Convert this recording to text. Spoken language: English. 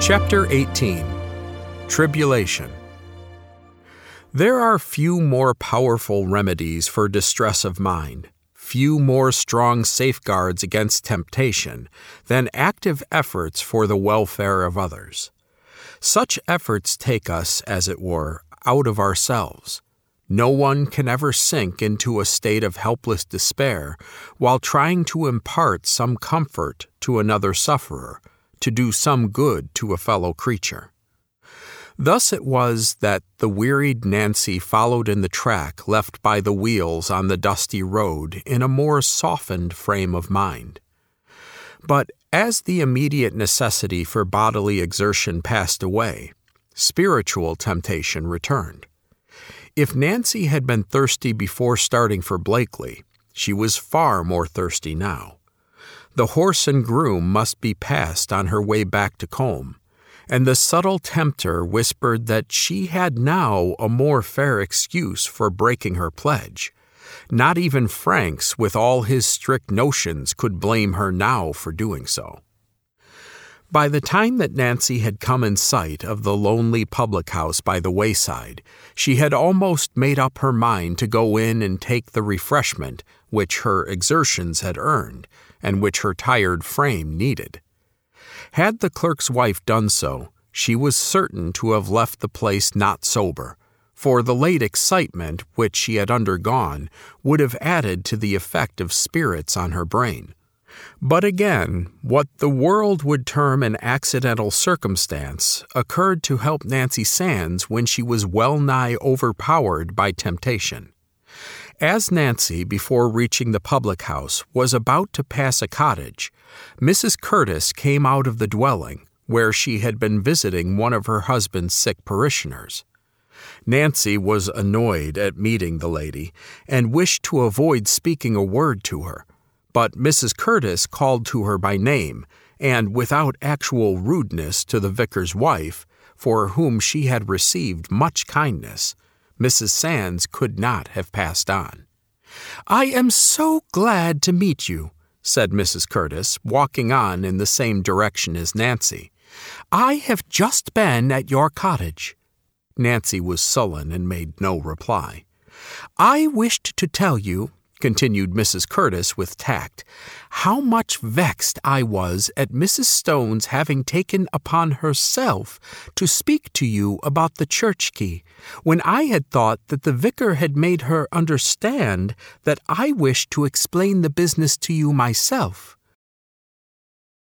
Chapter 18. Tribulation. There are few more powerful remedies for distress of mind, few more strong safeguards against temptation than active efforts for the welfare of others. Such efforts take us, as it were, out of ourselves. No one can ever sink into a state of helpless despair while trying to impart some comfort to another sufferer, to do some good to a fellow creature. Thus it was that the wearied Nancy followed in the track left by the wheels on the dusty road in a more softened frame of mind. But as the immediate necessity for bodily exertion passed away, spiritual temptation returned. If Nancy had been thirsty before starting for Blakely, she was far more thirsty now. The horse and groom must be passed on her way back to Combe, and the subtle tempter whispered that she had now a more fair excuse for breaking her pledge. Not even Franks, with all his strict notions, could blame her now for doing so. By the time that Nancy had come in sight of the lonely public house by the wayside, she had almost made up her mind to go in and take the refreshment which her exertions had earned, and which her tired frame needed. Had the clerk's wife done so, she was certain to have left the place not sober, for the late excitement which she had undergone would have added to the effect of spirits on her brain. But again, what the world would term an accidental circumstance occurred to help Nancy Sands when she was well-nigh overpowered by temptation. As Nancy, before reaching the public house, was about to pass a cottage, Mrs. Curtis came out of the dwelling, where she had been visiting one of her husband's sick parishioners. Nancy was annoyed at meeting the lady, and wished to avoid speaking a word to her, but Mrs. Curtis called to her by name, and without actual rudeness to the vicar's wife, for whom she had received much kindness, Mrs. Sands could not have passed on. "I am so glad to meet you," said Mrs. Curtis, walking on in the same direction as Nancy. "I have just been at your cottage." Nancy was sullen and made no reply. "I wished to tell you," continued Mrs. Curtis with tact, "how much vexed I was at Mrs. Stone's having taken upon herself to speak to you about the church key, when I had thought that the vicar had made her understand that I wished to explain the business to you myself.